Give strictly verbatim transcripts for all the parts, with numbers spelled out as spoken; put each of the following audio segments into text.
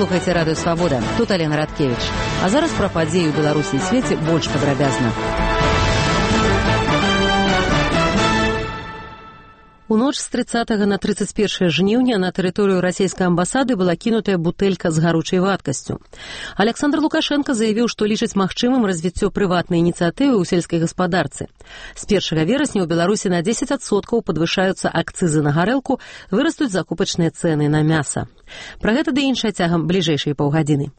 слухайце радыё Свабода. Тут Алена Радкевіч. А зараз пра падзеі ў Беларусі і свеце больш падрабязна. У ноч з трыццатага на трыццаць першае жніўня на тэрыторыю расійскай амбасады была кінутая бутэлька з гаручай вадкасцю. Александр Лукашенко заявіў, што лічыць магчымым развіццё прыватнай ініцыятывы ў сельскай гаспадарцы. З першага верасня ў Беларусі на дзесяць адсоткаў падвышаюцца акцызы на гарэлку, вырастуць закупачныя цэны на мяса. Пра гэта ды іншае цягам бліжэйшай паўгадзіны.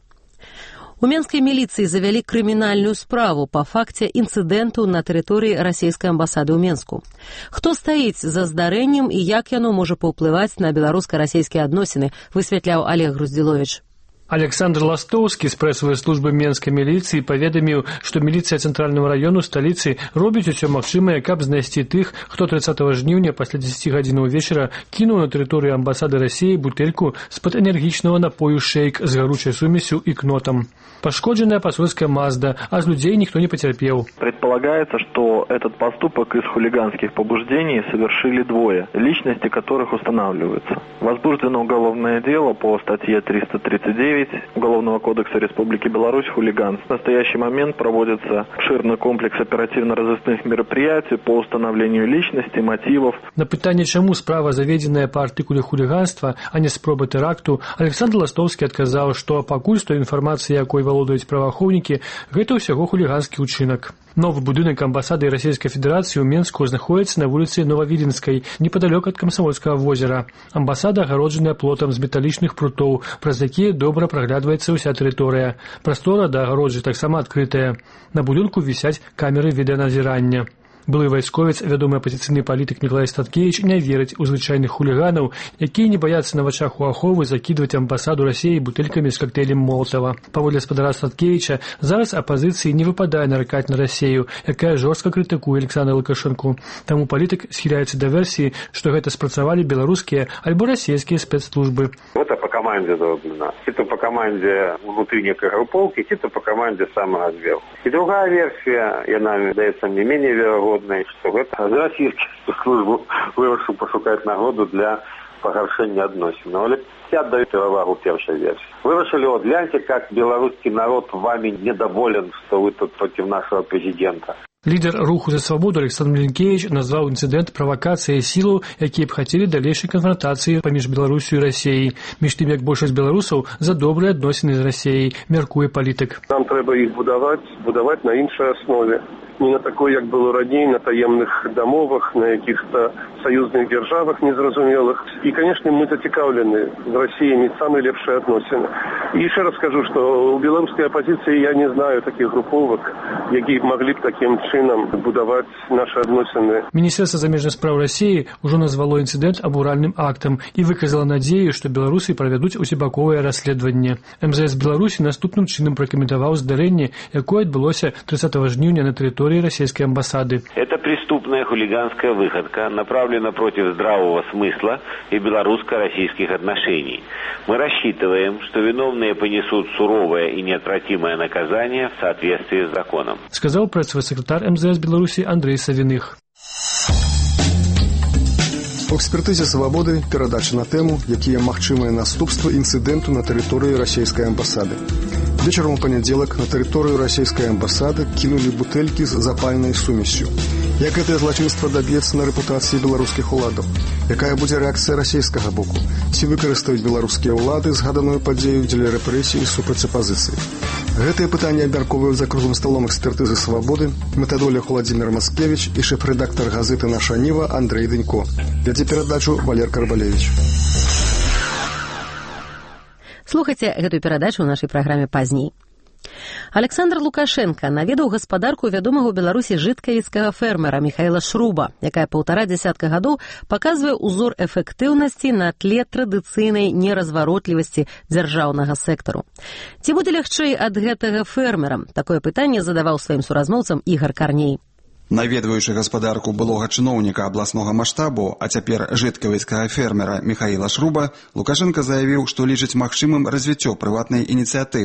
У менскай міліцыі завялі крымінальную справу па факце інцыдэнту на тэрыторыі расійскай амбасады ў Менску. Хто стаіць за здарэннем і як яно можа паўплываць на беларуска-расійскія адносіны, высвятляў Олег Груздзіловіч. Александр Ластовскі з прэсавай службы менскай міліцыі паведаміў, што міліцыя цэнтральнага раёну сталіцы робіць усё магчымае, каб знайсці тых, хто трыццатага жніўня пасля дзесяці гадзінаў вечара кінуў на тэрыторыю амбасады Расіі бутэльку з-пад энергічнага напою шэйк з гаручай сумесю і кнотам. Пашкоджаная пасольская Мазда, а з людзей ніхто не пацярпеў. Предполагается, что этот поступок из хулиганских побуждений совершили двое, личности которых устанавливаются. Возбуждено уголовное дело по статье триста тридцать девять Уголовного кодекса Республики Беларусь «Хулиган». В настоящий момент проводится обширный комплекс оперативно-розыскных мероприятий по установлению личности, мотивов. На пытанне, чаму справа заведзеная па артыкуле хулиганства, а не спроба тэракту, Александр Ластовскі адказаў, што пакуль што інфармацыя, якой валодаюць праваахоўнікі, гэта ўсяго хуліганскі ўчынак. Новы будынак амбасады Расійскай Федэрацыі ў Менску знаходіцца на вуліцы Новавіленскай, непадалёк ад Камсамольскага возера. Амбасада агароджаная плотам з металічных прутоў, праз якія добра праглядваецца ўся тэрыторыя. Прастора да агароджы таксама адкрытая. На будынку вісяць камеры відэаназірання. Былы вайсковец, вядомы апазіцыйны палітык Мікалай Статкевіч, не верыць у звычайных хуліганаў, якія не баяцца на вачах у аховы закідваць амбасаду Расіі бутэлькамі з кактэйлем Молатава. Паводле спадара Статкевіча, зараз апазіцыі не выпадае наракаць на Расію, якая жорстка крытыкуе Александра Лукашенку. Таму палітык схіляецца да версіі, што гэта спрацавалі беларускія альбо расійскія спецслужбы. Это по команде зроблено. Ці-то по команде внутри некой групповки, ці-то по команде самого сверху. И другая версия, яна даецца мне менее вероятной, что гэта расійскія спецслужбы вырашыў пашукаць нагоду для пагаршэння адносін. Але я аддаю перавагу першай версіі. Вырашылі, вот гляньте, как белорусский народ вами недоволен, что вы тут против нашего президента. Лідер руху за свабоду Александр Мілінкевіч назваў інцыдэнт правакацыяй сілаў, якія б хацелі далейшай канфрантацыі паміж Беларусю і Расіяй. Між тым, як большасць беларусаў за добрыя адносіны з Расіяй, мяркуе палітык. Нам трэба іх будаваць, будаваць на іншай аснове. Не на такой, як было раней, на таемных дамовах, на якіх-то саюзных дзяржавах незразумелых. І, конечно, мы зацікаўлены з Расіяй мець самыя лепшыя адносіны. І яшчэ раз скажу, што у беларускай апазіцыі я не знаю такіх груповак, якія маглі б такім чынам будаваць нашы адносіны. Міністэрства замежных спраў Расіі ўжо назвало інцыдэнт абуральным актам і выказала надзею, што беларусы правядуць усебаковае расследаванне. эм зэ эс Беларусі наступным чынам пракаментаваў здарэнне, якое адбылося трыццатага жніўня на тэрыторыі российской амбассады. Это преступная хулиганская выходка направлена против здравого смысла и белорусско-российских отношений. Мы рассчитываем, что виновные понесут суровое и неотвратимое наказание в соответствии с законом. Сказал пресс-секретарь эм зэ эс Беларуси Андрей Савиных. У экспертызе «Свабоды» перадача на тэму, якія магчымыя наступствы інцыдэнту на тэрыторыі расійскай амбасады. Вечарам у панядзелак на тэрыторыю расійскай амбасады кінулі бутэлькі з запальнай сумессю. Як гэтае злачынства даб'ецца на рэпутацыі беларускіх уладаў? Якая будзе рэакцыя расійскага боку? Ці выкарыстаюць беларускія ўлады згаданую падзею дзеля рэпрэсій супраць апазіцыі? Гэтыя пытанні абмяркоўваюць за круглым сталом экспертызы «Свабоды» метадолог Владимир Маскевич і шэф-рэдактар газеты «Наша Ніва» Андрей Дынько. Вядзе перадачу Валер Карбалевич. Слухайце гэтую перадачу ў нашай праграме пазней. Александр Лукашенко наведаў гаспадарку вядомага ў Беларусі жыткавіцкага фермера Михаіла Шруба, якая паўтара дзясятка гадоў паказвае ўзор эфектыўнасці на тле традыцыйнай неразваротлівасці дзяржаўнага сектару. Ці будзе лягчэй ад гэтага фермера? Такое пытанне задаваў сваім суразмоўцам Ігар Карней. Наведваючы гаспадарку былога чыноўніка абласнога маштабу, а цяпер жыткавіцкага фермера Михаіла Шруба, Лукашенко заявіў, што лічыць магчымым развіццё прыватнай ініцыятывы.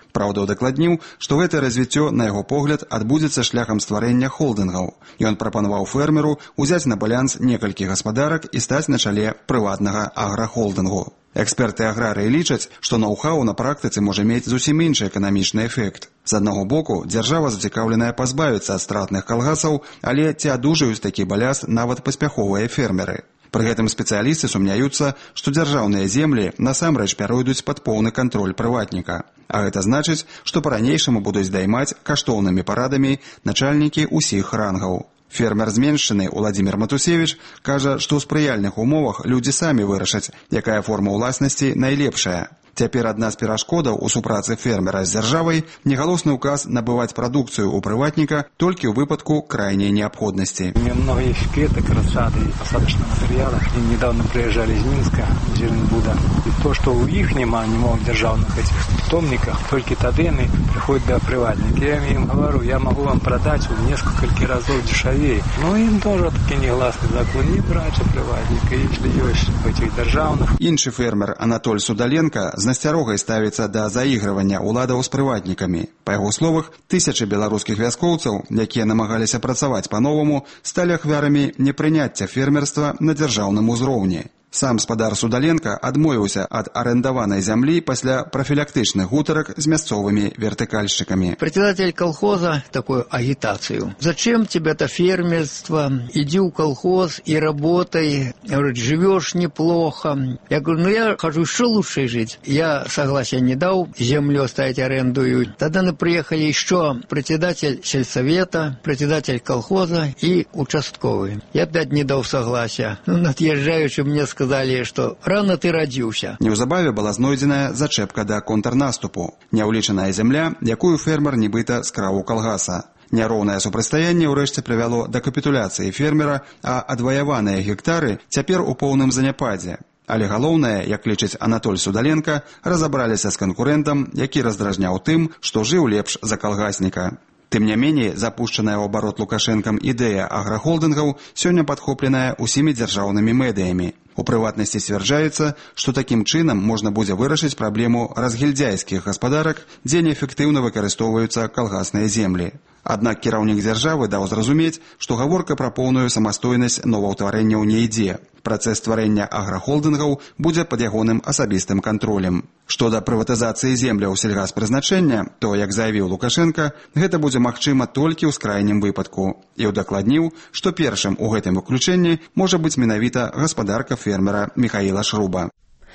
Праўда, удакладніў, што гэтае развіццё, на яго погляд, адбудзецца шляхам стварэння холдынгаў. Ён прапанаваў фермеру ўзяць на баланс некалькі гаспадарак і стаць на чале прыватнага аграхолдынгу. Эксперты аграрыі лічаць, што ноу-хау на практыцы можа мець зусім іншы эканамічны эфект. З аднаго боку, дзяржава зацікаўленая пазбавіцца ад стратных калгасаў, але ці адужаюць такі баляс нават паспяховыя фермеры. Пры гэтым спецыялісты сумняюцца, што дзяржаўныя землі насамрэч пяройдуць пад поўны кантроль прыватніка. А гэта значыць, што па-ранейшаму будуць даймаць каштоўнымі парадамі начальнікі ўсіх рангаў. Фермер з Меншчыны Уладзімір Матусевіч кажа, што ў спрыяльных умовах людзі самі вырашаць, якая форма ўласнасці найлепшая. Цяпер адна з перашкодаў у супрацы фермера з дзяржавай негалосны указ набываць прадукцыю ў прыватніка толькі ў выпадку крайняй неабходнасці. У меня много есть клеток, рассады и посадочного материала. Они недавно приезжали из Минска, Зеленбуда. И то, что у них нема, не могут державных этих питомниках, только тогда они приходят до приватника. Я им говорю, я могу вам продать в несколько разов дешевее. Но им тоже таки негласный закон не брать у приватника, если есть в этих державных. Іншы фермер Анатоль Судаленко з насцярогай ставіцца да заігрывання ўладаў з прыватнікамі. Па яго словах, тысячы беларускіх вяскоўцаў, якія намагаліся працаваць па-новаму, сталі ахвярамі непрыняцця фермерства на дзяржаўным узроўні. Сам спадар Судаленко адмовіўся ад арендаванай зямлі пасля профилактычных гутарак з мясцовымі вертыкальшчыкамі. Председатель колхоза такую агитацию. Зачем тебе это фермерство? Иди в колхоз и работай. Говорит, живешь неплохо. Я говорю, ну я хожу, что лучше жить? Я согласия не дал, землю оставить арендую. Тогда мы приехали еще председатель сельсовета, председатель колхоза и участковый. Я опять не дал согласия. Ну, отъезжающий мне сказал, сказали, что рано ты родился. Неўзабаве была знойдзеная зачэпка да контрнаступу. Няўлічаная зямля, якую фермер нібыта скраў у калгаса. Няроўнае супрацьстаянне ўрэшце прывяло да капітуляцыі фермера, а адваяваныя гектары цяпер у поўным заняпадзе. Але галоўнае, як лічыць Анатоль Судаленко, разабраліся з канкурэнтам, які раздражняў тым, што жыў лепш за калгасніка. Тым не меней, запушчаная ў абарот Лукашэнкам ідэя аграхолдынгаў сёння падхопленая ўсімі дзяржаўнымі медыямі. У прыватнасці сцвярджаецца, што такім чынам можна будзе вырашыць праблему разгільдзяйскіх гаспадарак, дзе неэфектыўна выкарыстоўваюцца калгасныя землі. Аднак кіраўнік дзяржавы даў зразумець, што гаворка пра поўную самастойнасць новаўтварэнняў не ідзе. Працэс стварэння аграхолдынгаў будзе пад ягоным асабістым кантролем. Што да прыватызацыі земляў сельгаспрызначэння, то, як заявіў Лукашенко, гэта будзе магчыма толькі ў скрайнім выпадку. І ўдакладніў, што першым у гэтым выключэнні можа быць менавіта гаспадарка фермера Михаіла Шруба.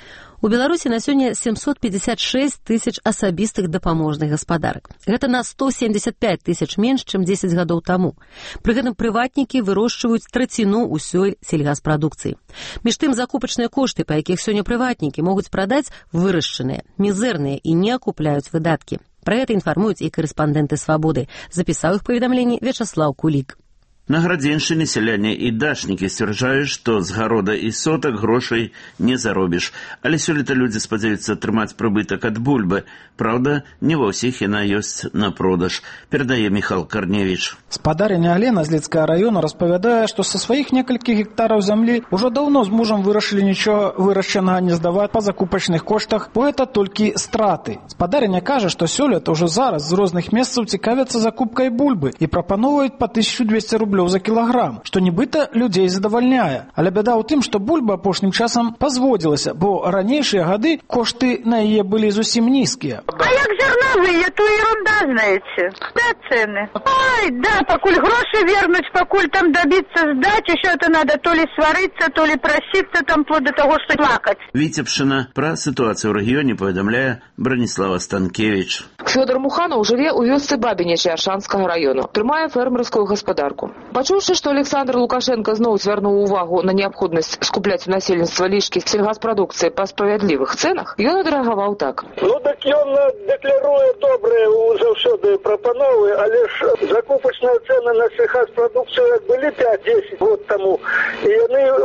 У Беларусі на сёння семьсот пятьдесят шесть тысяч асабістых дапаможных гаспадарак. Гэта на сто семьдесят пять тысяч менш, чым дзесяць гадоў таму. Пры гэтым прыватнікі вырошчваюць траціну ўсёй сельгаспрадукцыі. Між тым, закупачныя кошты, па якіх сёння прыватнікі могуць прадаць, вырашчаныя, мізэрныя і не акупляюць выдаткі. Пра гэта інфармуюць і карэспандэнты «Свабоды». Запісаў іх паведамленні Вячаслаў Кулік. На Градзеншчыне сяляне і дачнікі сцвярджаюць, што з гарода і сотак грошай не заробіш. Але сёлета людзі спадзяюцца атрымаць прыбытак ад бульбы. Праўда, не ва ўсіх яна ёсць на продаж. Перадае Міхал Карневіч. Спадарыня Алена з Лідскага раёна распавядае, што са сваіх некалькіх гектараў зямлі ўжо даўно з мужам вырашылі нічога вырашчанага не здаваць па закупачных коштах, бо гэта толькі страты. Спадарыня кажа, што сёлета ўжо зараз з розных месцаў цікавяцца закупкай бульбы і прапаноўваюць па тысячу двести рублёў за кілаграм, што нібыта людзей задавальняе. Але бяда ў тым, што бульба апошнім часам пазводзілася, бо ранейшыя гады кошты на яе былі зусім нізкія. А як зерновые, то ерунда, знаете. Да, цены. Ой, да, покуль гроши вернуть, покуль там добиться сдать, еще это надо то ли свариться, то ли проситься, там вплоть до того, что плакать. Віцебшчына пра сітуацыю ў рэгіёне паведамляе Браніслава Станкевіч. Фёдор Муханов жыве ў вёсцы Бабініча Аршанскага раёну. Трымае фермерскую гаспадарку. Пачуўшы, што Александр Лукашенко зноў звярнуў увагу на неабходнасць скупляць у насельніцтва лішкі сельгаспрадукцыі па справядлівых цэнах, ён адрэагаваў так. Ну так ён дэкларуе добрыя заўсёды прапановы, але ж закупачныя цэны на сельгаспрадукцыю як былі пять-десять год таму, і яны ў гэтым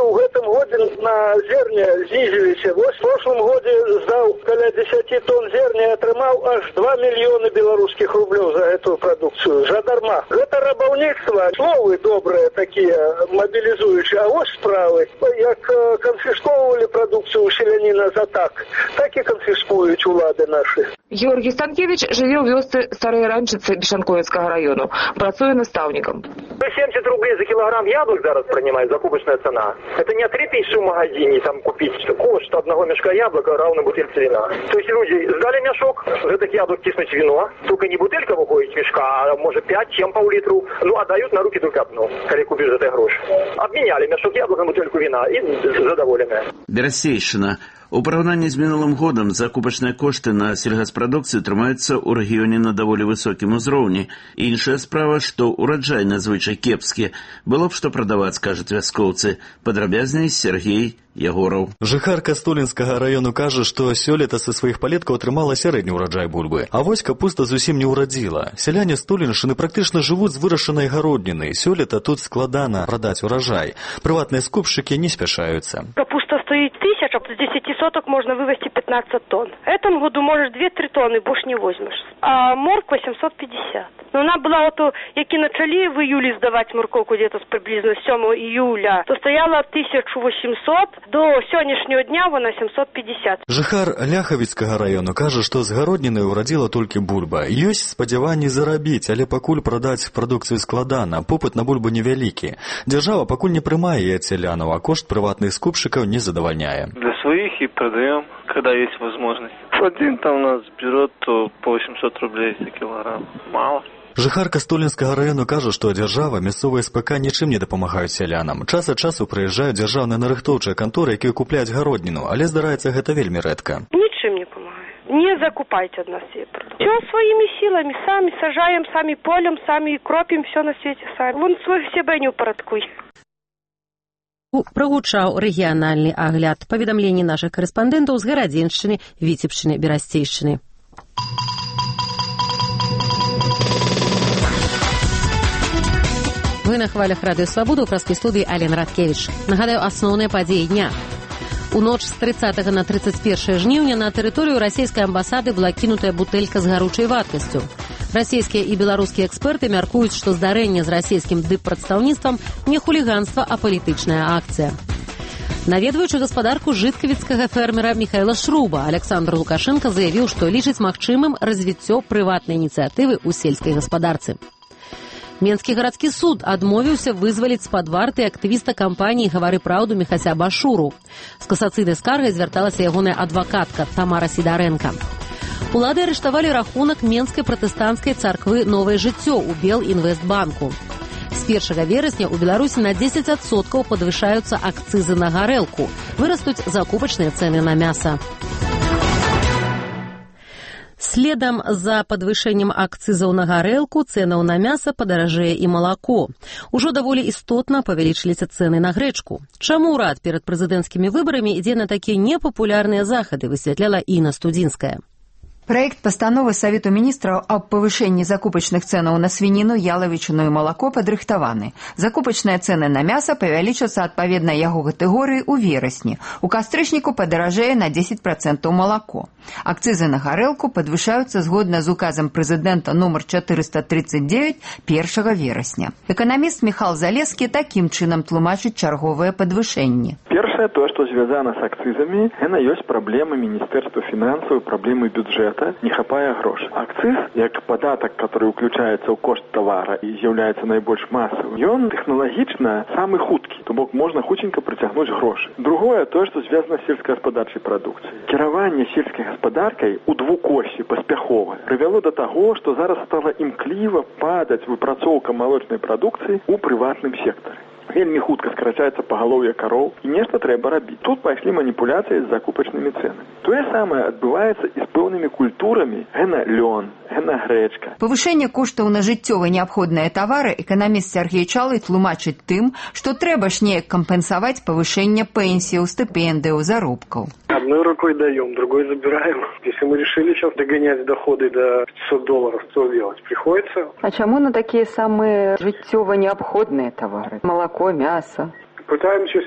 году на зерне снизились. Вот в прошлом году сдал около десять тонн зерня и отрымал аж два миллиона белорусских рублей за эту продукцию. Задарма. Это рабовництво. Словы добрые такие, мобилизующие. А вот справы. Как конфисковывали продукцию у селянина за так, так и конфискуют улады наши. Георгий Станкевич живе ў вёсцы Старыя Ранчыцы Бешанковецкага району. Працуе наставником. семьдесят рублей за килограмм яблок зараз принимает закупочная цена. Это не три тысячи в магазине там купить. Кошт одного мешка яблок равно бутыльце вина. То есть люди сдали мешок, за таких яблок тиснуть вино. Только не бутылька выходит из мешка, а может пять, чем пол-литру. Ну, отдают на руки только одну, коли купишь за этой гроши. Обменяли мешок яблок на бутыльку вина и задоволены. Берасейшина. У параўнанні з мінулым годам закупачныя кошты на сельгаспрадукцыю трымаюцца ў рэгіёне на даволі высокім узроўні. Іншая справа, што ураджай надзвычай кепскі. Было б што прадаваць, кажуць вяскоўцы. Падрабязней Сергей Ягораў. Жыхар Кастулінскага раёну кажа, што сёлета са сваіх палеткаў атрымала сярэдні ўраджай бульбы. А вось капуста зусім не ўрадзіла. Сяляне Стуліншчыны практычна жывуць з вырашанай гародніны. Сёлета тут складана прадаць ураджай. Прыватныя скупшчыкі не спяшаюцца. Капуста стоит тысяча, с десяти соток можно вывести пятнадцать тонн. В этом году можешь две-три тонны, больше не возьмешь. А морква семьсот пятьдесят. Но она была вот, які начали в июле сдавать морковку где-то с приблизно седьмого июля, то стояла тысяча восемьсот, до сённяшняго дня вона семьсот пятьдесят. Жыхар Ляхавіцкага раёну кажа, што з гародніны ўрадзіла толькі бульба. Ёсць спадзяванні зарабіць, але пакуль прадаць прадукцыю складана, попыт на бульбу невялікі. Дзяржава пакуль не прымае яе ад сялянаў, а кошт прыватных скупшчыкаў не задавальняе. Для своих и продаем, когда есть возможность. Один там у нас берет то по восемьсот рублей за килограмм. Мало. Жыхар Кастулінскага раёну кажа, што дзяржава, мясцовыя СПК нічым не дапамагаюць сялянам. Час ад часу прыязджаюць дзяржаўныя нарыхтоўчыя канторы, якія купляюць гародніну, але здараецца гэта вельмі рэдка. Нічым не памагае. Не закупайте от нас все продукты. Все своими силами, сами сажаем, сами полем, сами кропим, все на свете сами. Вон свой себе не упорядкуй. Прагучаў рэгіянальны агляд. Паведамленні нашых карэспандэнтаў з Гарадзеншчыны, Віцебшчыны, Берасцейшчыны. Вы на хвалях Радыё Свабода, у праскай студыі Алена Радкевіч. Нагадаю, асноўныя падзеі дня. У ноч з трыццатага на трыццаць першае жніўня на тэрыторыю расійскай амбасады была кінутая бутэлька з гаручай вадкасцю. Расійскія і беларускія эксперты мяркуюць, што здарэнне з расійскім дыппрадстаўніцтвам не хуліганства, а палітычная акцыя. Наведваючы гаспадарку жыткавіцкага фермера Міхайла Шруба, Александр Лукашенко заявіў, што лічыць магчымым развіццё прыватнай ініцыятывы ў сельскай гаспадарцы. Менскі гарадскі суд адмовіўся вызваліць з-пад варты актывіста кампаніі «Гавары праўду» Міхася Башуру. З касацыйнай скаргай звярталася ягоная адвакатка Тамара Сідарэнка. Улады арыштавалі рахунак Менскай пратэстанцкай царквы «Новае жыццё» у Белінвестбанку. З першага верасня ў Беларусі на дзесяць адсоткаў падвышаюцца акцызы на гарэлку. Вырастуць закупачныя цэны на мяса. Следам за падвышэннем акцызаў на гарэлку, цэнаў на мяса падаражэе і малако. Ужо даволі істотна павялічыліся цэны на грэчку. Чаму ўрад перад прэзідэнцкімі выбарамі ідзе на такія непапулярныя захады, высвятляла Інна Студзінская. Проект постановы Совету министров об повышении закупочных ценов на свинину, яловичину и молоко падрыхтаваны. Закупочные цены на мясо павялічацца адпаведна яго катэгорыі ў верасні. У кастрычніку падаражэе на десять процентов молоко. Акцизы на гарэлку падвышаюцца згодна з указам прэзідэнта номер четыреста тридцать девять першага верасня. Эканаміст Михал Залескі такім чынам тлумачыць чарговыя падвышэнні. Першае, то, што звязана з акцызамі, яна ёсць праблемы Міністэрства фінансаў, праблемы бюджэта. Не хапае грошай. Акциз, як падатак, который уключаецца ў кошт тавара і з'яўляецца найбольш масавым, ён тэхналагічна самы хуткі, то бок можна хутченька прыцягнуць грошы. Другое, тое, што звязана з сельскагаспадарчай прадукцыяй. Кіраванне сельскай гаспадаркай у двукоссі паспяховае прывяло да таго, што зараз стала імкліва падаць выпрацоўка малочнай прадукцыі ў прыватным сектары. Вельмі хутка скарачаецца пагалоўе кароў, і нешта трэба рабіць. Тут пайшлі маніпуляцыі з закупачнымі цэнамі. Тое самае адбываецца і з пэўнымі культурамі. Гэна лён, гэна грэчка. Павышэнне коштаў на жыццёва неабходныя тавары эканаміст Сергей Чалый тлумачыць тым, што трэба ж неяк кампенсаваць павышэнне пенсіяў, стыпендыяў, заробкаў. Одной рукой даем, другой забираем. Если мы решили сейчас догонять доходы до пятисот долларов, что делать? Приходится. А чему на такие самые життєво необходные товары? Молоко, мясо? Пытаемся сейчас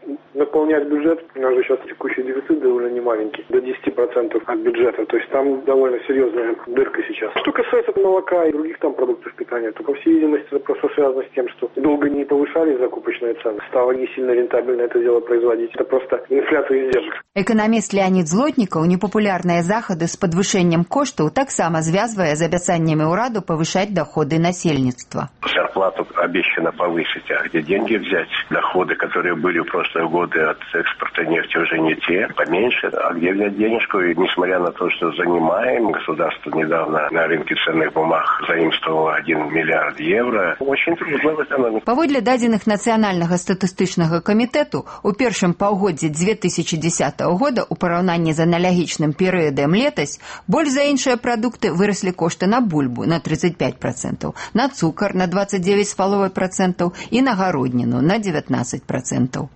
наполнять бюджет, у нас же сейчас текущий дефицит довольно немаленький, до десяти процентов от бюджета, то есть там довольно серьезная дырка сейчас. Что касается молока и других там продуктов питания, то, по всей видимости, это просто связано с тем, что долго не повышали закупочные цены, стало не сильно рентабельно это дело производить. Это просто инфляция издержек. Эканаміст Леонид Злотнікаў непапулярныя захады з падвышэннем коштаў таксама звязвае з абяцаннямі ўраду павышаць доходы насельніцтва. Зарплату обещано повысить, а где деньги взять? Доходы, которые были в прошлые годы от экспорта нефти, уже не те, поменьше. А где взять денежку? И несмотря на то, что занимаем, государство недавно на рынке ценных бумаг заимствовало один миллиард евро, очень трудно в экономике. Паводле дадзеных Нацыянальнага статыстычнага камітэту, у першым паўгоддзі две тысячи десятого года у параўнанні з аналагічным перыядам летась больш за іншыя прадукты выраслі кошты на бульбу на тридцать пять процентов, на цукар на двадцать девять целых пять десятых процента і на гародніну на девятнадцать процентов.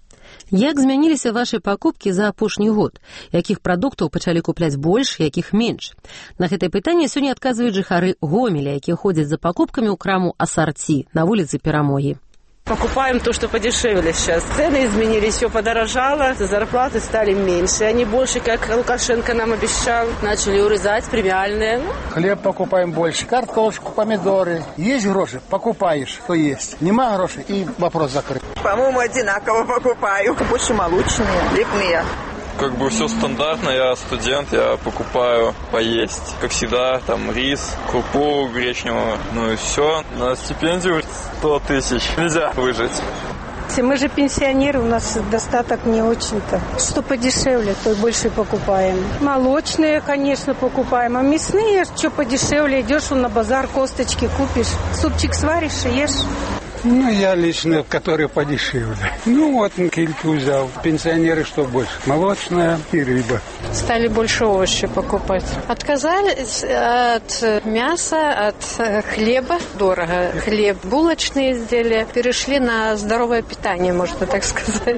Як змяніліся вашы пакупкі за апошні год? Якіх прадуктаў пачалі купляць больш, якіх менш? На гэтае пытанне сёння адказваюць жыхары Гомеля, якія ходзяць за пакупкамі ў краму «Ассорти» на вуліцы Перамогі. Покупаем то, что подешевле сейчас. Цены изменились, все подорожало, зарплаты стали меньше. Они больше, как Лукашенко нам обещал, начали урезать премиальные. Хлеб покупаем больше, картошку, помидоры. Есть гроши, покупаешь, что есть. Нема грошей, и вопрос закрыт. По-моему, одинаково покупаю. Больше молочные, хлебные. Как бы все стандартно, я студент, я покупаю поесть. Как всегда, там рис, крупу гречневую, ну и все. На стипендию сто тысяч. Нельзя выжить. Мы же пенсионеры, у нас достаток не очень-то. Что подешевле, то и больше покупаем. Молочные, конечно, покупаем, а мясные, что подешевле, идешь на базар, косточки купишь, супчик сваришь и ешь. Ну, я лично, который подешевле. Ну, вот кильку взял. Пенсионеры что больше? Молочная и рыба. Стали больше овощей покупать. Отказались от мяса, от хлеба. Дорого. Хлеб, булочные изделия. Перешли на здоровое питание, можно так сказать.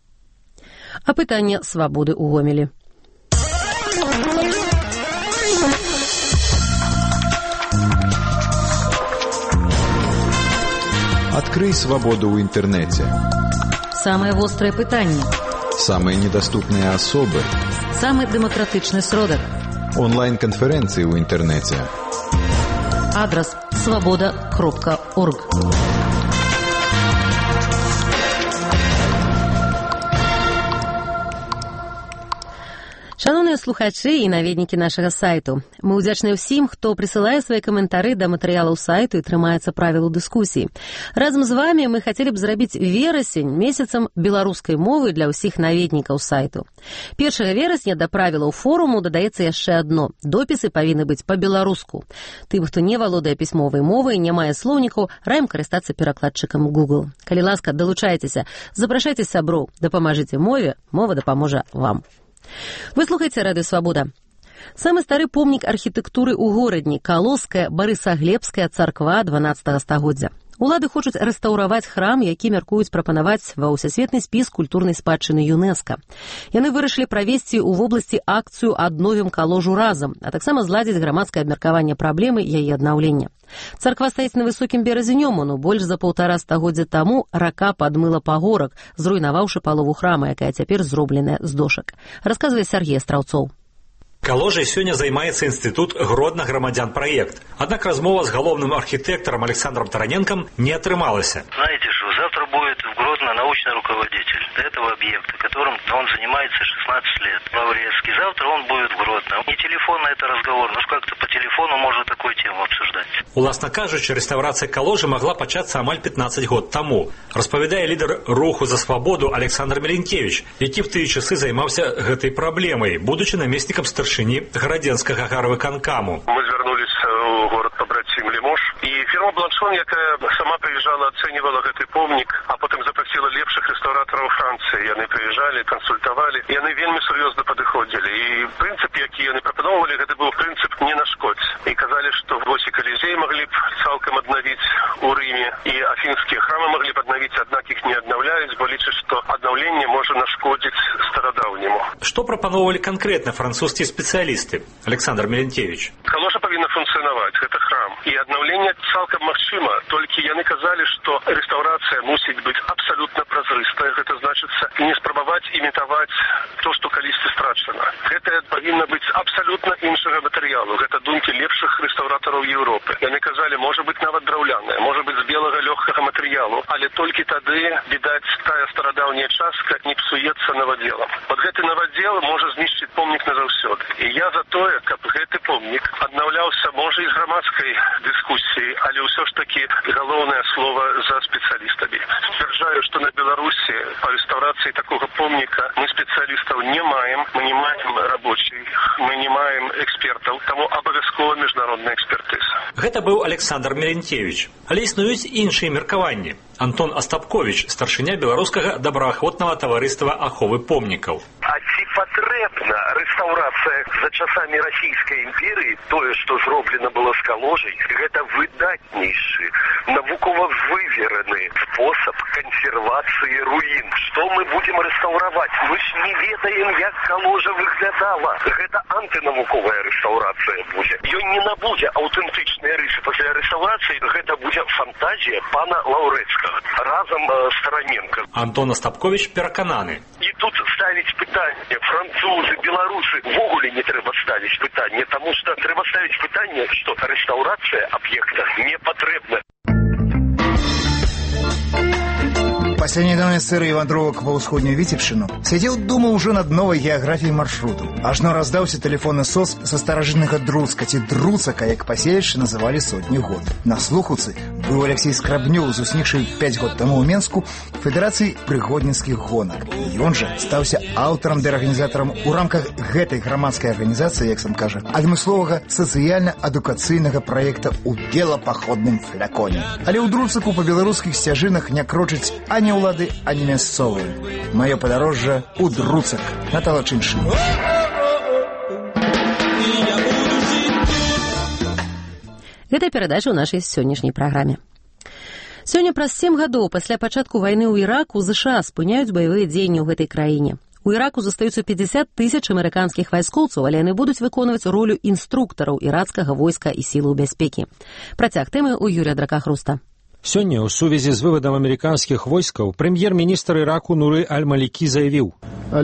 А пытанне свабоды ў Гомелі. Открой свободу в интернете. Самое вострое пытанне. Самые недоступные особы. Самый демократичный сродок. Онлайн-конференции в интернете. Адрес свобода кропка орг. Шановныя слухачы і наведнікі нашага сайту, мы ўдзячныя ўсім, хто прысылае свае каментары да матэрыялаў сайту і трымаецца правілаў дыскусіі. Разам з вамі мы хацелі б зрабіць верасень месяцам беларускай мовы для ўсіх наведнікаў сайту. Першага верасня да правілаў форуму дадаецца яшчэ адно. Допісы павінны быць па-беларуску. Тым, хто не валодае пісьмовай мовай, не мае слоўнікаў, раім карыстацца перакладчыкам Google. Калі ласка, далучайцеся, запрашайце сяброў, дапамажыце мове, мова дапаможа вам. Вы слухаеце Радыё Свабода. Самы стары помнік архітэктуры ў горадні – Калоская Барысаглебская царква дванаццатага стагоддзя. Улады хочуць рэстаўраваць храм, які мяркуюць прапанаваць ва ўсесветны спіс культурнай спадчыны ЮНЕСКА. Яны вырашылі правесці ў вобласці акцыю «Адновім Каложу разам», а таксама зладзіць грамадскае абмеркаванне праблемы яе аднаўлення. Царква стаіць на высокім беразе Нёману. Больш за паўтара стагоддзя таму рака падмыла пагорак, зруйнаваўшы палову храма, якая цяпер зробленая з дошак. Расказвае Сергей Страўцоў. Каложай сёння займаецца інстытут «Гродна грамадзян праект». Аднак размова з галоўным архітэктарам Александром Тараненком не атрымалася. Знаете же, завтра будет в Гродно научный руководитель этого объекта, которым он занимается шестнадцать лет. Лаврецкий. Завтра он будет в Гродно. Не телефонно это разговор, но как-то по телефону можно такую тему обсуждать. Уласна кажучи, рэстаўрацыя Каложы магла пачацца амаль пятнадцать год таму. Распавядае лідар руху за свабоду Александр Меленкевич, які в тыя часы займаўся гэтай праблемай, будучы намеснікам старшыні гарадзенскага гарвыканкаму. Мы звярнулись у город побратим Лемош, і фірма Бланшон, якая сама прыязджала, ацэньвала гэты помнік, а потым запрасіла лепшых рэстаўратараў Францыі. Яны прыязджалі, кансультавалі, яны вельмі сур'ёзна падыходзілі. І прынцып, які яны прапаноўвалі, гэта быў прынцып не нашкодзь. І казалі, што вось і Калізей маглі б цалкам аднавіць у Рыме, і афінскія храмы маглі б аднавіць, аднак іх не аднаўляюць, бо лічаць, што аднаўленне можа нашкодзіць старадаўняму. Што прапаноўвалі канкрэтна французскія спецыялісты? Александр Меленкевич. Каложа павінна функцыянаваць, гэта храм. И аднаўленне цалкам магчыма, толькі яны казалі, што рэстаўрацыя мусіць быць абсалютна празрыстая. Гэта значыцца не спрабаваць імітаваць то, што калісьці страчана. Гэта павінна быць абсалютна іншага матэрыялу. Гэта думкі лепшых рэстаўратараў Еўропы. Яны казалі, можа быць нават драўляная, можа быць з белага лёгкага матэрыялу, але толькі тады, відаць, тая старадаўняя частка не псуецца навадзелам. Вот гэты навадзел можа знішчыць помнік назаўсёды. І я за тое, каб гэты помнік аднаўляўся, можа, і з грамадскай дыскусіі, але ўсё ж такі галоўнае слова за спецыялістамі. Сцвярджаю, што на Беларусі па рэстаўрацыі такога помніка мы спецыялістаў не маем, мы не маем рабочых, мы не маем экспертаў, таму абавязкова міжнародная экспертыза. Гэта быў Александр Мелянкевич. Але існуюць іншыя меркаванні. Антон Остапкович, старшыня беларускага добраахвотнага таварыства аховы помнікаў. А ці патрэбна рэстаўрацыя за часамі расійскай імперыі, тое, што зроблена было з каложай, гэта выдатнейшы, навукова вывераны спосаб кансервацыі руін. Што мы будзем рэстаўраваць? Мы ж не ведаем, як каложа выглядала. Гэта антынавуковая рэстаўрацыя будзе. Ён не набудзе аўтэнтычныя рысы. Пасля рэстаўрацыі гэта будзе фантазія пана Лаўрэцкага разам э, з Тараненко. Антон Остапкович перакананы. І тут ставіць пытанне, французы, беларусы, ввогуле не трэба ставіць пытанне, таму што трэба ставіць пытанне, што рэстаўрацыя аб'екта не патрэбна. Пасля нядаўняй серыі вандровак ва ўсходнюю Віцебшчыну сядзеў дома ўжо над новай геаграфіяй маршруту. Ажно раздаўся тэлефонны сос са старажытнага Друцка ці Друцака, як паселішчы называлі сотні год. На слухаўцы быў Алексей Скрабнёў, узнікшы пяць год таму ў Менску Федэрацыі прыгодніцкіх гонак. І ён жа стаўся аўтарам ды арганізатарам у рамках гэтай грамадскай арганізацыі, як сам кажа, адмысловага сацыяльна-адукацыйнага праекта ў велапаходным фляконе. Але ў Друцаку па беларускіх сцяжынах не крочыць ані улады, ані мясцовыя. Маё падарожжа ў Друцак. Натала Чыншин. Гэта перадача ў нашай сённяшняй праграме. Сёння праз сем гадоў пасля пачатку вайны ў Іраку ЗША спыняюць баявыя дзеянні ў гэтай краіне. У Іраку застаюцца пятьдесят тысяч амерыканскіх вайскоўцаў, але яны будуць выконваць ролю інструктараў ірацкага войска і сілаў бяспекі. Працяг тэмы ў Юрія Дракахруста. Сёння ў сувязі з вывадам амерыканскіх войскаў прэм'ер-міністр Іраку Нуры Аль-Малікі заявіў: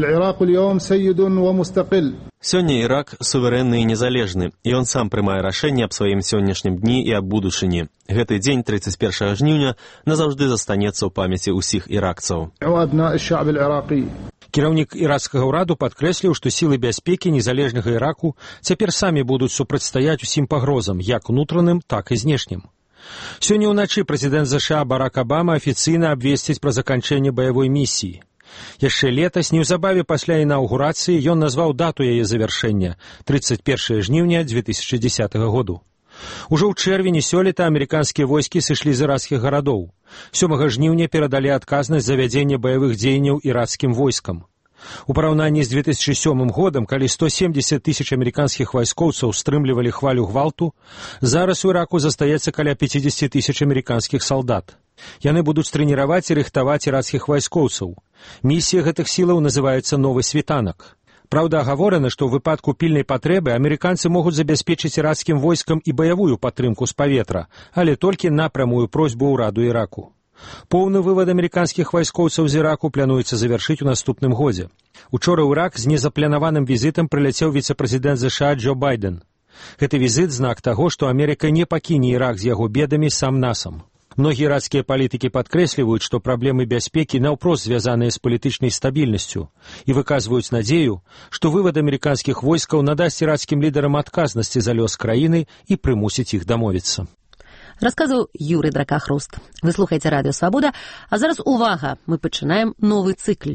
Сёння Ірак суверэнны і незалежны, і ён сам прымае рашэнне аб сваім сённяшнім дні і аб будучыні. Гэты дзень тридцать первого жніўня назаўжды застанецца ў памяці ўсіх іракцаў. Кіраўнік іракскага ўраду падкрэсліў, што сілы бяспекі незалежнага Іраку цяпер самі будуць супрацьстаяць усім пагрозам, як унутраным, так і знешнім. Сёння ўначы прэзідэнт ЗША Барак Абама афіцыйна абвесціць пра заканчэнне баявой місіі. Яшчэ летась, неўзабаве пасля інаўгурацыі, ён назваў дату яе завяршэння – тридцать первого жніўня две тысячи десятого году. Ужо ў чэрвені сёлета амерыканскія войскі сышлі з ірацкіх гарадоў. сёмага жніўня перадалі адказнасць за вядзенне баявых дзеянняў ірацкім войскам. У параўнанні з две тысячи сёмым годам, калі сто семьдесят тысяч амерыканскіх вайскоўцаў стрымлівалі хвалю гвалту, зараз у Іраку застаецца каля пятьдесят тысяч амерыканскіх салдат. Яны будуць трэніраваць і рыхтаваць ірацкіх вайскоўцаў. Місія гэтых сілаў называецца «Новы світанак». Праўда, агаворана, што ў выпадку пільнай патрэбы амерыканцы могуць забяспечыць ірацкім войскам і баявую падтрымку з паветра, але толькі на прамую просьбу ўраду Іраку. Поўны вывад амерыканскіх вайскоўцаў з Іраку плануецца завяршыць у наступным годзе. Учора ў Ірак з незапланаваным візітам прыляцеў віцэ-прэзідэнт ЗША Джо Байден. Гэты візіт знак таго, што Амерыка не пакіне Ірак з яго бедамі сам-насам. Многія іракскія палітыкі падкрэсліваюць, што праблемы бяспекі наўпрост звязаныя з палітычнай стабільнасцю і выказваюць надзею, што вывад амерыканскіх войскаў надасць іракскім лідарам адказнасці за лёс краіны і прымусіць іх дамовіцца. Расказаў Юрый Дракахруст. Вы слухаеце Радыё Свабода, а зараз увага, мы пачынаем новы цыкль.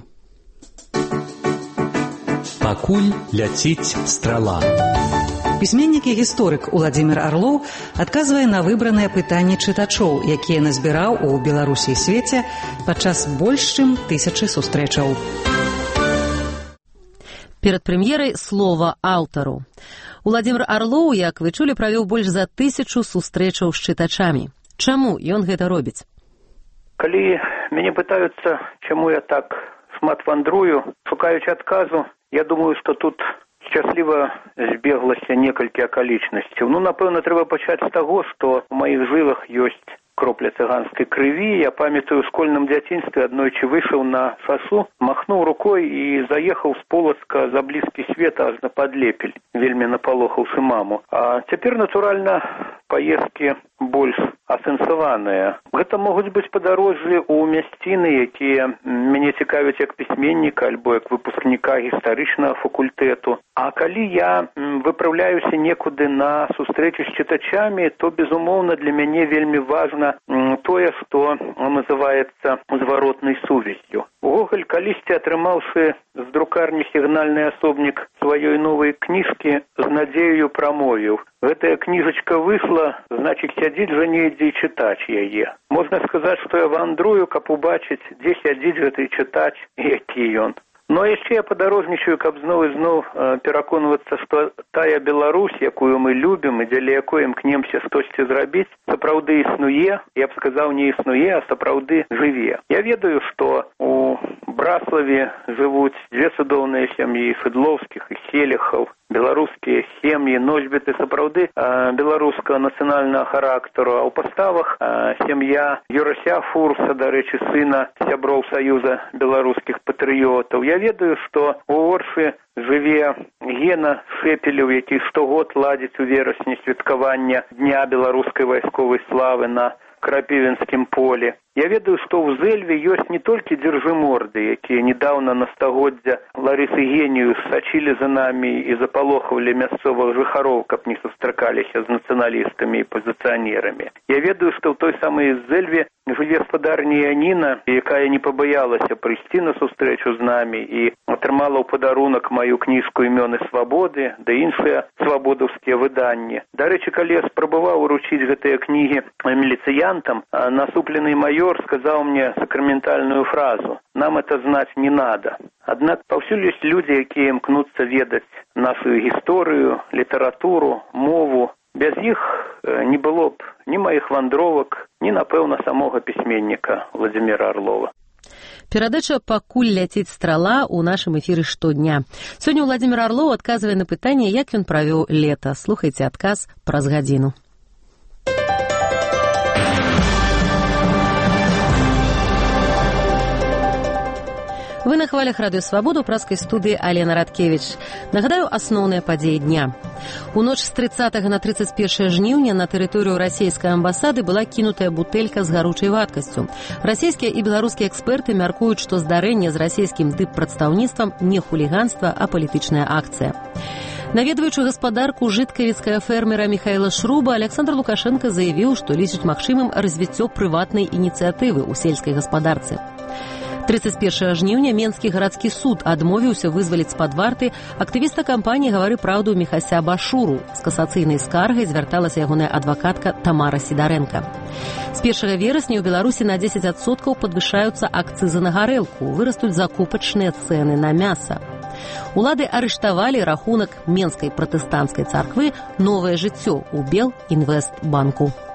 Пакуль ляціць страла. Пісьменнік і гісторык Уладзімір Арлоў адказвае на выбраныя пытанні чытачоў, якія назбіраў у Беларусі і свеце падчас больш чым тысячы сустрэчаў. Перад прэм'ерай слова аўтару. Уладзімір Арлоў, як вы чулі, правёў больш за тысячу сустрэчаў з чытачамі. Чаму ён гэта робіць? Калі мяне пытаюцца, чаму я так шмат вандрую, шукаючы адказу, я думаю, што тут Счастліва збеглася некалькі акалічнасцяў. Ну, напэўна, трэба пачаць з таго, што ў маіх жылах ёсць кропля цыганскай крыві. Я памятаю, у школьным дзяцінстве аднойчы выйшаў на шасу, махнуў рукой і заехаў з Полацка за блізкі свет аж на Падлепель, вельмі напалохаўшы маму. А цяпер, натуральна, паездкі больш асэнсаваныя. Гэта могуць быць падарожжы ў мясціны, якія мяне цікавяць як пісьменніка альбо як выпускніка гістарычнага факультэту. А калі я выпраўляюся некуды на сустрэчы з чытачамі, то, безумоўна, для мяне вельмі важна тое, што называецца зваротнай сувяззю. Гоголь, калісьці атрымаўшы з друкарні «Сігнальны асобнік» сваёй новай кніжкі, з надзею прамовіў: гэтая кніжачка выйшла, значыць, сядзіць жа недзе і чытаць яе. Можна сказаць, што я вандрую, каб убачыць, дзе сядзіць гэты чытач і які ён. Ну, а яшчэ я падарожнічаю, каб зноў і зноў э, пераконвацца, што тая Беларусь, якую мы любім і дзеля якой імкнемся штосьці зрабіць, сапраўды існуе, я б сказаў, не існуе, а сапраўды жыве. Я ведаю, што у Браславе жывуць дзве цудоўныя сям'і Шыдлоўскіх і Селіхаў, беларускія сем'і, носьбіты сапраўды э, беларускага нацыянальнага характару, а ў паставах э, сям'я Юрася Фурса, дарэчы, сына сяброў Саюза беларускіх патрыётаў. Я ведаю, што у Оршы жыве Гена Шэпелеў, які штогод ладзіць у верасні святкавання Дня беларускай вайсковай славы на Крапівінскім полі. Я ведаю, што ў Зэльве ёсць не толькі дзяржыморды, якія недаўна на стагоддзя Ларысы Генію сачылі за намі і запалохвалі мясцовых жыхароў, каб не сустракаліся з нацыяналістамі і пазіцыянерамі. Я ведаю, што ў той самай Зэльве жыве спадарня Яніна, якая не пабаялася прыйсці на сустрэчу з намі і атрымала ў падарунак маю кніжку «Імёны свабоды» да іншыя свабодаўскія выданні. Дарэчы, калі я спрабаваў уручыць гэтыя кнігі міліцыянтам, насуплены маёр сказал мне сакраментальную фразу: «Нам это знать не надо». Однако паўсюль ёсць людзі, якія імкнуцца ведаць нашу гісторыю, літаратуру, мову. Без іх не было б ні маіх вандровак, ні, напэўна, самога пісьменніка Владзіміра Арлова. Перадача «Пакуль ляціць страла» ў нашым эфіры штодня. Сёння Владзімір Арлоў адказвае на пытанне, як ён правёў лета. Слухайце адказ праз гадзіну. Вы на хвалях радыё «Свабода», у праскай студыі Алена Радкевіч. Нагадаю, асноўныя падзеі дня. У ноч з трыццатага на трыццаць першае жніўня на тэрыторыю расійскай амбасады была кінутая бутэлька з гаручай вадкасцю. Расійскія і беларускія эксперты мяркуюць, што здарэнне з расійскім дыппрадстаўніцтвам не хуліганства, а палітычная акцыя. Наведваючы гаспадарку жыткавіцкага фермера Міхаіла Шруба, Александр Лукашенко заявіў, што лічыць магчымым развіццё прыватнай ініцыятывы ў сельскай гаспадарцы. трыццаць першага жніўня Менскі гарадскі суд адмовіўся вызваліць з-пад варты актывіста кампаніі «Гавары праўду» Міхася Башуру. З касацыйнай скаргай звярталася ягоная адвакатка Тамара Сідарэнка. З першага верасня ў Беларусі на дзесяць адсоткаў падвышаюцца акцызы на гарэлку, вырастуць закупачныя цэны на мяса. Улады арыштавалі рахунак Менскай пратэстанцкай царквы «Новае жыццё» у Белінвестбанку.